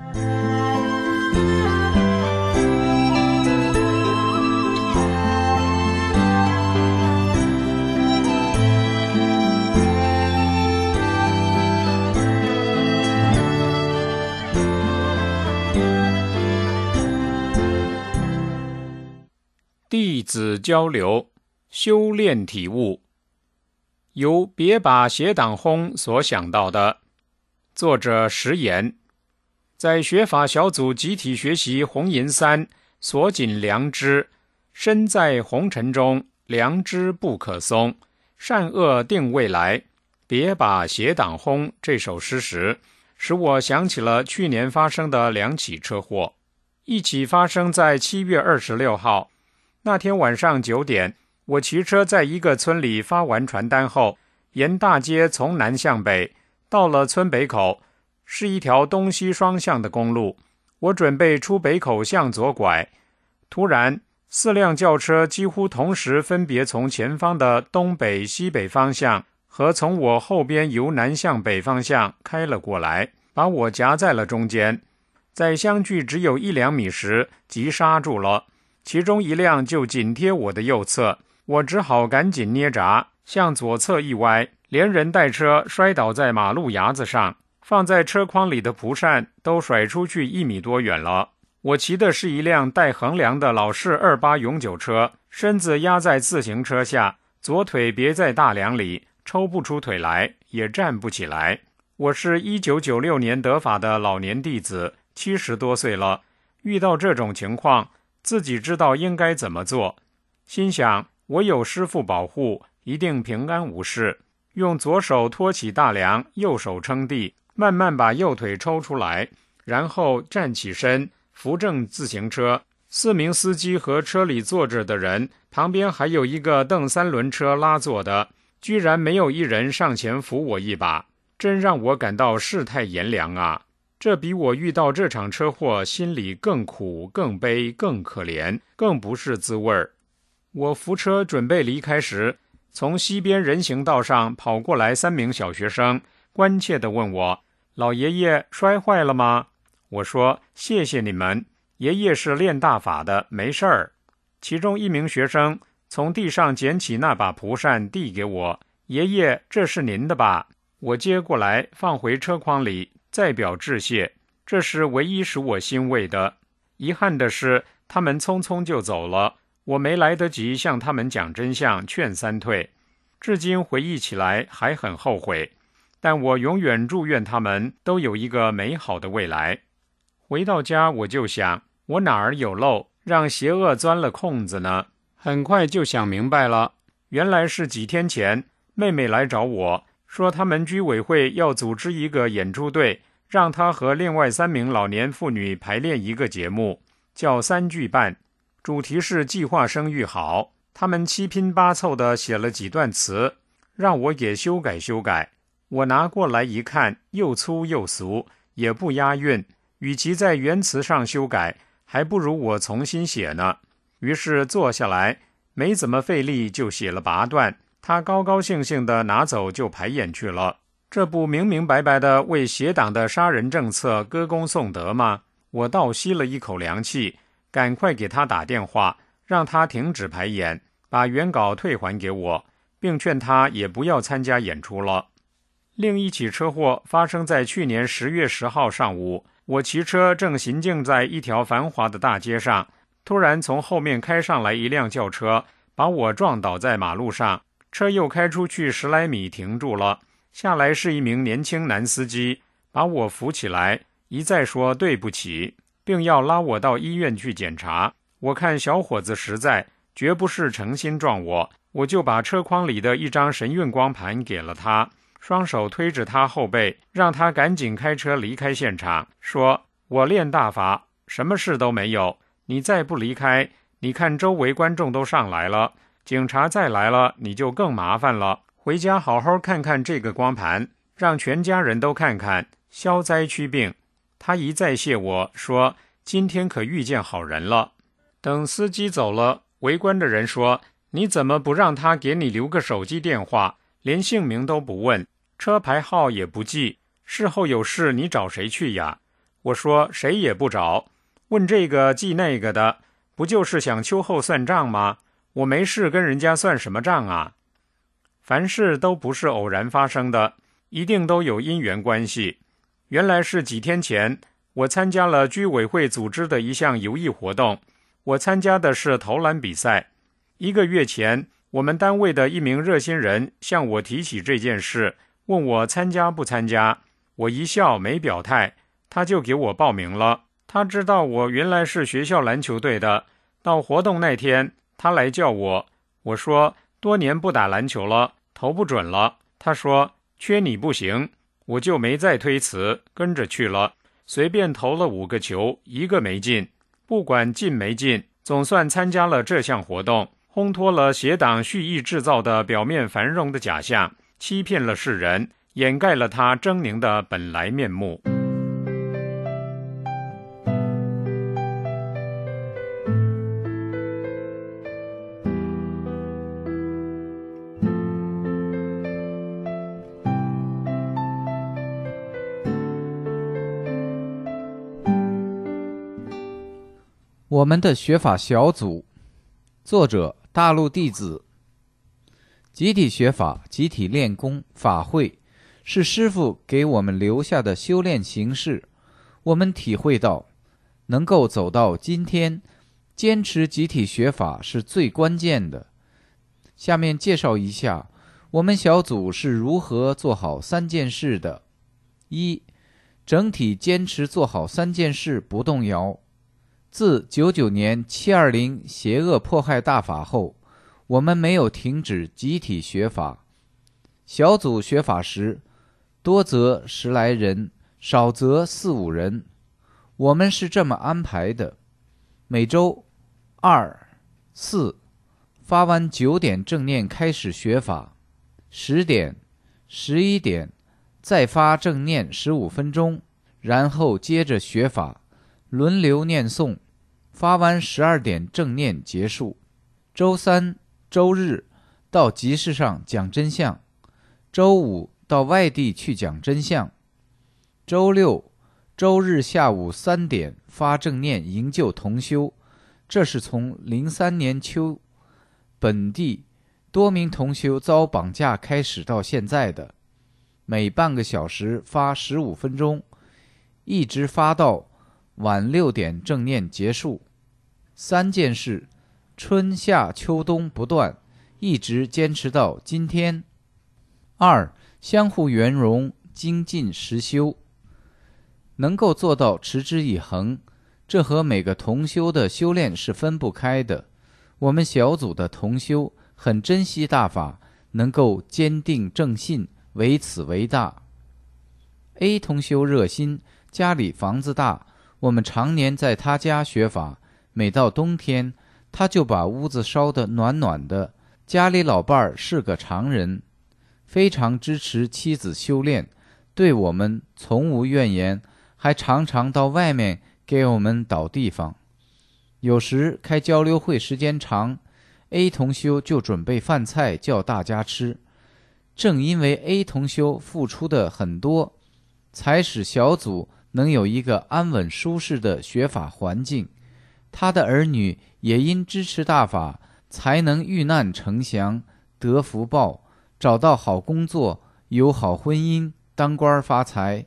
弟子交流，修炼体悟，由别把邪党轰所想到的。作者石言，在学法小组集体学习红银三，锁紧良知，身在红尘中，良知不可松，善恶定未来，别把邪党轰这首诗时，使我想起了去年发生的2起车祸。一起发生在7月26号，那天晚上9点，我骑车在一个村里发完传单后，沿大街从南向北，到了村北口，是一条东西双向的公路。我准备出北口向左拐，突然4辆轿车几乎同时分别从前方的东北西北方向和从我后边由南向北方向开了过来，把我夹在了中间。在相距只有1-2米时急刹住了，其中一辆就紧贴我的右侧，我只好赶紧捏闸，向左侧一歪，连人带车摔倒在马路牙子上，放在车筐里的蒲扇都甩出去1米多远了。我骑的是一辆带横梁的老式28永久车，身子压在自行车下，左腿别在大梁里，抽不出腿来，也站不起来。我是1996年得法的老年弟子，70多岁了，遇到这种情况，自己知道应该怎么做，心想我有师父保护，一定平安无事。用左手托起大梁，右手撑地，慢慢把右腿抽出来，然后站起身，扶正自行车。4名司机和车里坐着的人，旁边还有一个蹬3轮车拉坐的，居然没有一人上前扶我一把，真让我感到世态炎凉啊！这比我遇到这场车祸心里更苦、更悲、更可怜，更不是滋味儿。我扶车准备离开时，从西边人行道上跑过来3名小学生，关切地问我：“老爷爷摔坏了吗？”我说：“谢谢你们，爷爷是练大法的，没事儿。”其中一名学生从地上捡起那把蒲扇递给我：“爷爷，这是您的吧？”我接过来放回车筐里，再表致谢，这是唯一使我欣慰的。遗憾的是，他们匆匆就走了，我没来得及向他们讲真相，劝3退。至今回忆起来还很后悔，但我永远祝愿他们都有一个美好的未来。回到家我就想，我哪儿有漏，让邪恶钻了空子呢？很快就想明白了， 原来是几天前，妹妹来找我，说他们居委会要组织一个演出队，让她和另外3名老年妇女排练一个节目，叫3句半，主题是计划生育好。他们七拼八凑地写了几段词，让我也修改修改。我拿过来一看，又粗又俗，也不押韵，与其在原词上修改，还不如我重新写呢。于是坐下来，没怎么费力就写了8段，他高高兴兴地拿走就排演去了。这不明明白白地为邪党的杀人政策歌功颂德吗？我倒吸了一口凉气，赶快给他打电话，让他停止排演，把原稿退还给我，并劝他也不要参加演出了。另一起车祸发生在去年10月10号上午，我骑车正行进在一条繁华的大街上，突然从后面开上来一辆轿车，把我撞倒在马路上，车又开出去10来米停住了，下来是一名年轻男司机，把我扶起来，一再说对不起，并要拉我到医院去检查。我看小伙子实在，绝不是诚心撞我，我就把车筐里的一张神韵光盘给了他，双手推着他后背，让他赶紧开车离开现场，说我练大法，什么事都没有，你再不离开，你看周围观众都上来了，警察再来了，你就更麻烦了，回家好好看看这个光盘，让全家人都看看，消灾驱病。他一再谢我，说今天可遇见好人了。等司机走了，围观的人说，你怎么不让他给你留个手机电话，连姓名都不问，车牌号也不记，事后有事你找谁去呀？我说谁也不找，问这个记那个的，不就是想秋后算账吗？我没事跟人家算什么账啊？凡事都不是偶然发生的，一定都有因缘关系。原来是几天前，我参加了居委会组织的一项游艺活动，我参加的是投篮比赛。1个月前，我们单位的一名热心人向我提起这件事，问我参加不参加。我一笑没表态，他就给我报名了。他知道我原来是学校篮球队的，到活动那天，他来叫我。我说多年不打篮球了，投不准了。他说缺你不行，我就没再推辞，跟着去了。随便投了5个球，1个没进。不管进没进，总算参加了这项活动，烘托了邪党蓄意制造的表面繁荣的假象，欺骗了世人，掩盖了他狰狞的本来面目。 我们的学法小组，作者大陆弟子。集体学法、集体练功法会是师父给我们留下的修炼形式。我们体会到，能够走到今天，坚持集体学法是最关键的。下面介绍一下我们小组是如何做好3件事的。1. 整体坚持做好3件事不动摇。自99年720邪恶迫害大法后，我们没有停止集体学法。小组学法时，多则10来人，少则4、5人。我们是这么安排的：每周2、4发完9点正念开始学法，10点、11点再发正念15分钟，然后接着学法，轮流念诵，发完12点正念结束。周3、周日到集市上讲真相，周5到外地去讲真相，周6、周日下午3点发正念营救同修。这是从03年秋本地多名同修遭绑架开始到现在的，每半个小时发15分钟，一直发到晚6点正念结束。3件事，春夏秋冬不断，一直坚持到今天。2. 相互圆融，精进实修，能够做到持之以恒，这和每个同修的修炼是分不开的。我们小组的同修很珍惜大法，能够坚定正信，为此为大。A 同修热心，家里房子大，我们常年在他家学法，每到冬天，他就把屋子烧得暖暖的。家里老伴儿是个常人，非常支持妻子修炼，对我们从无怨言，还常常到外面给我们导地方。有时开交流会时间长， A 同修就准备饭菜叫大家吃。正因为 A 同修付出的很多，才使小组能有一个安稳舒适的学法环境。他的儿女也因支持大法，才能遇难成祥，得福报，找到好工作，有好婚姻，当官发财。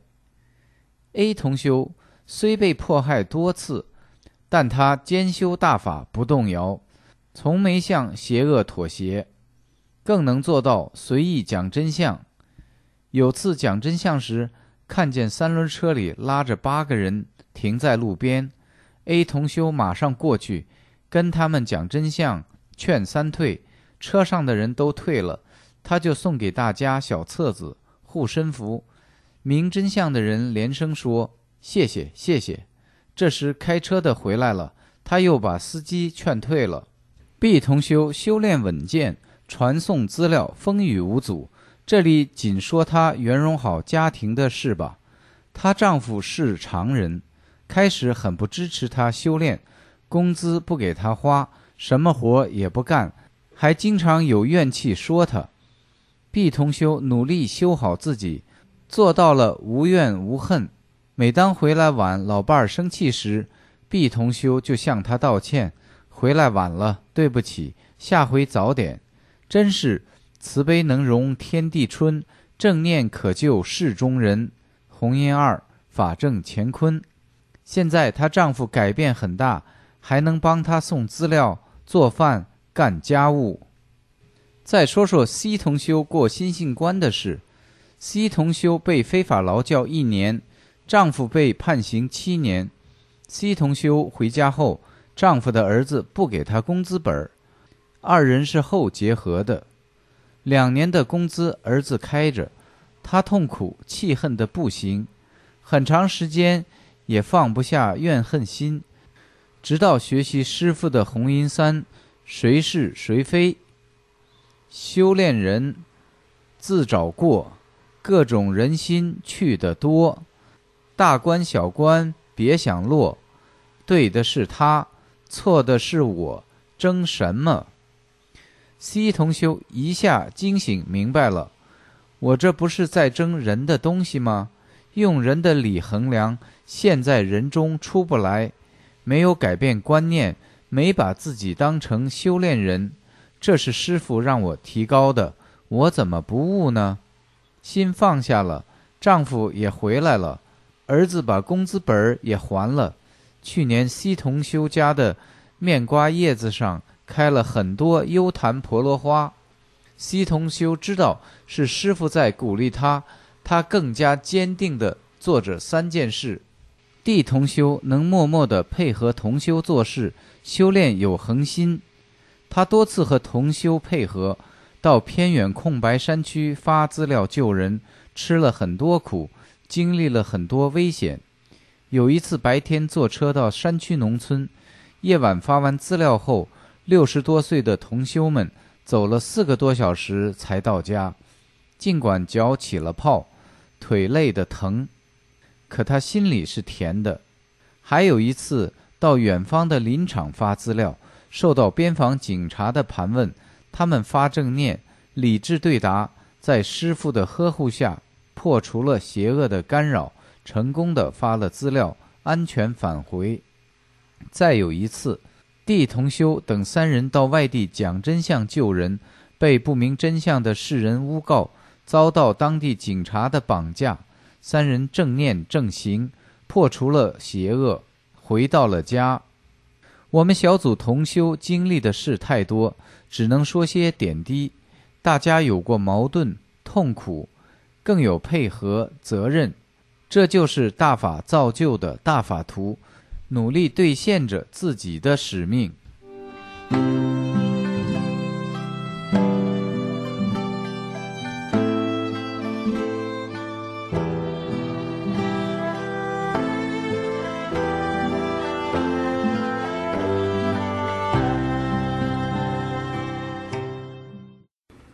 A 同修虽被迫害多次，但他坚修大法不动摇，从没向邪恶妥协，更能做到随意讲真相。有次讲真相时，看见三轮车里拉着8个人停在路边， A 同修马上过去跟他们讲真相，劝3退，车上的人都退了，他就送给大家小册子、护身符。明真相的人连声说谢谢谢谢。这时开车的回来了，他又把司机劝退了。 B 同修修炼稳健，传送资料风雨无阻。这里仅说她圆融好家庭的事吧。她丈夫是常人，开始很不支持她修炼，工资不给她花，什么活也不干，还经常有怨气说她。 B 同修努力修好自己，做到了无怨无恨。每当回来晚，老伴儿生气时， B 同修就向他道歉，回来晚了，对不起，下回早点。真是慈悲能容天地春，正念可救世中人。红音2，法正乾坤。现在她丈夫改变很大，还能帮她送资料、做饭、干家务。再说说 C 同修过心性关的事。 C 同修被非法劳教1年，丈夫被判刑7年。 C 同修回家后，丈夫的儿子不给她工资本，2人是后结合的。2年的工资儿子开着，她痛苦气恨的不行，很长时间也放不下怨恨心，直到学习师父的红音3，谁是谁非。修炼人自找过，各种人心去得多，大官小官别想落，对的是他，错的是我，争什么？ C 同修一下惊醒明白了，我这不是在争人的东西吗？用人的理衡量，现在人中出不来，没有改变观念，没把自己当成修炼人，这是师父让我提高的，我怎么不悟呢？心放下了，丈夫也回来了，儿子把工资本也还了。去年 C 同修家的面瓜叶子上开了很多优檀婆罗花。 C 同修知道是师父在鼓励他，他更加坚定地做着3件事。 D 同修能默默地配合同修做事，修炼有恒心。他多次和同修配合，到偏远空白山区发资料救人，吃了很多苦，经历了很多危险。有一次白天坐车到山区农村，夜晚发完资料后，60多岁的同修们走了4个多小时才到家。尽管脚起了泡，腿累得疼，可他心里是甜的。还有一次到远方的林场发资料，受到边防警察的盘问，他们发正念，理智对答，在师父的呵护下破除了邪恶的干扰，成功地发了资料，安全返回。再有一次，D 同修等3人到外地讲真相救人，被不明真相的世人诬告，遭到当地警察的绑架。3人正念正行，破除了邪恶，回到了家。我们小组同修经历的事太多，只能说些点滴。大家有过矛盾、痛苦，更有配合、责任，这就是大法造就的大法图，努力兑现着自己的使命。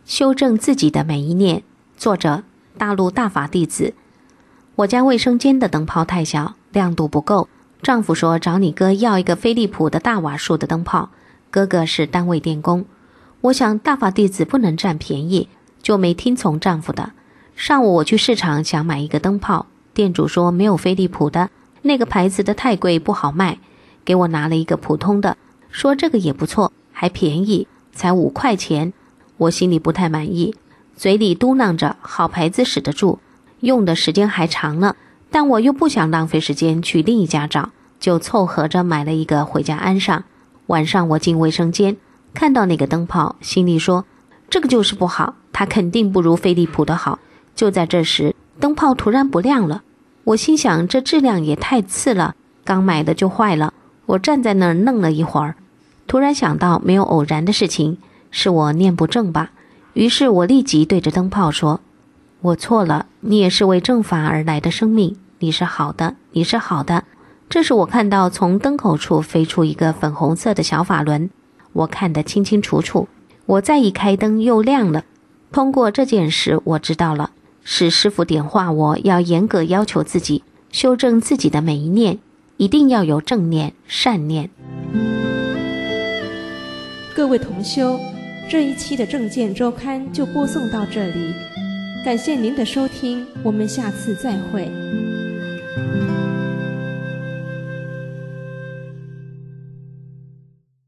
修正自己的每一念。作者：大陆大法弟子。我家卫生间的灯泡太小，亮度不够，丈夫说找你哥要一个飞利浦的大瓦数的灯泡，哥哥是单位电工。我想大法弟子不能占便宜，就没听从丈夫的。上午我去市场想买一个灯泡，店主说没有飞利浦的，那个牌子的太贵不好卖，给我拿了一个普通的，说这个也不错，还便宜，才5块钱。我心里不太满意，嘴里嘟囔着好牌子使得住，用的时间还长呢，但我又不想浪费时间去另一家找，就凑合着买了一个回家安上。晚上我进卫生间，看到那个灯泡，心里说这个就是不好，它肯定不如飞利浦的好。就在这时，灯泡突然不亮了，我心想这质量也太次了，刚买的就坏了。我站在那儿愣了一会儿，突然想到没有偶然的事情，是我念不正吧。于是我立即对着灯泡说，我错了，你也是为正法而来的生命，你是好的，你是好的。这时我看到从灯口处飞出一个粉红色的小法轮，我看得清清楚楚。我再一开灯又亮了。通过这件事我知道了，是师父点化我要严格要求自己，修正自己的每一念，一定要有正念善念。 各位同修，这一期的正见周刊就播送到这里，感谢您的收听，我们下次再会。